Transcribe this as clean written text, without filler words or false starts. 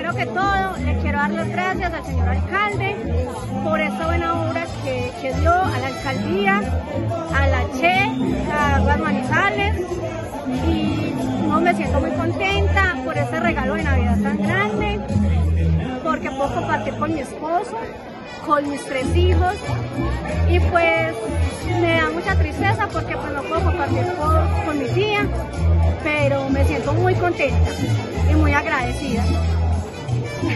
primero que todo, le quiero dar las gracias al señor alcalde por esta buena obra que dio a la alcaldía, a la CHE, a Aguas Manizales, y no, me siento muy contenta por este regalo de Navidad tan grande, porque puedo compartir con mi esposo, con mis 3 hijos, y pues me da mucha tristeza porque pues no puedo compartir con mi tía, pero me siento muy contenta y muy agradecida.